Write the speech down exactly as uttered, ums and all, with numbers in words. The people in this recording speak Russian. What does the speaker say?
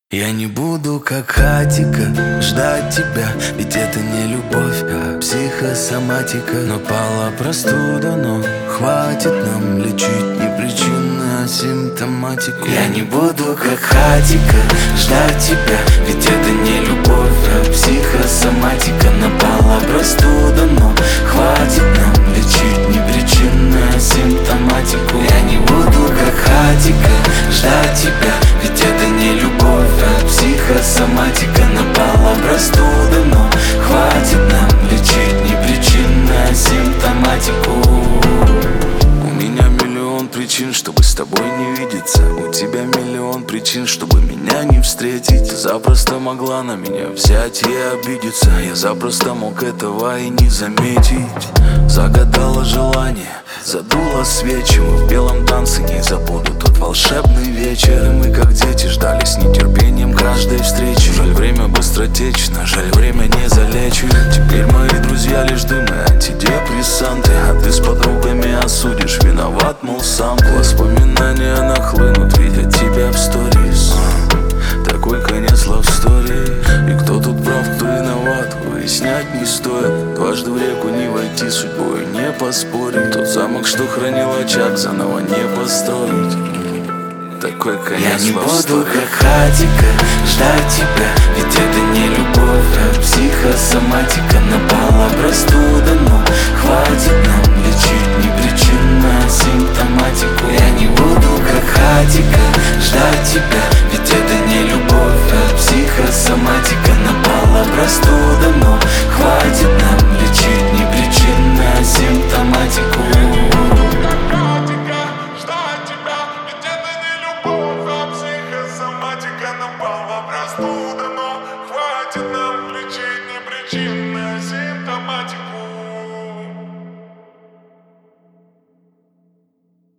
Я не буду, как хатика, ждать тебя, ведь это не любовь, а психосоматика. Напала простуда, но хватит нам лечить не причины, а симптоматику. Я не буду, как хатика, ждать тебя, ведь это не любовь, а психосоматика. Напала простуда, но хватит нам лечить не причины, а симптоматику. Я не буду, как хатика, ждать тебя, ведь это не любовь, а психосоматика. Напала простуда, но хватит нам лечить не причины, а симптоматику. У меня миллион причин, чтобы с тобой не видеться. У тебя миллион причин, чтобы меня не встретить. Ты запросто могла на меня взять и обидеться. Я запросто мог этого и не заметить. Загадала желание, задула свечи. Мы в белом танце не забуду тот волшебный вечер. И мы как дети ждали с нетерпением каждой встречи. Жаль, время быстротечно, жаль, время не залечит. Теперь мои друзья лишь дым и антидепрессанты, а ты с подругами осудишь, виноват, мол, сам ты. Воспоминания нахлынут, видя тебя в сторис. Такой конец love story. И кто тут прав, кто виноват, выяснять не стоит. Дважды в реку не войти, судьбой не поспорить. Тот замок, что хранил очаг, заново не построить. Такой конец. Я не буду, как хатика, ждать тебя, ведь это не любовь, а психосоматика. Напала простуда, но хватит нам лечить не причину, а симптоматику. Я не буду, как хатика, ждать тебя,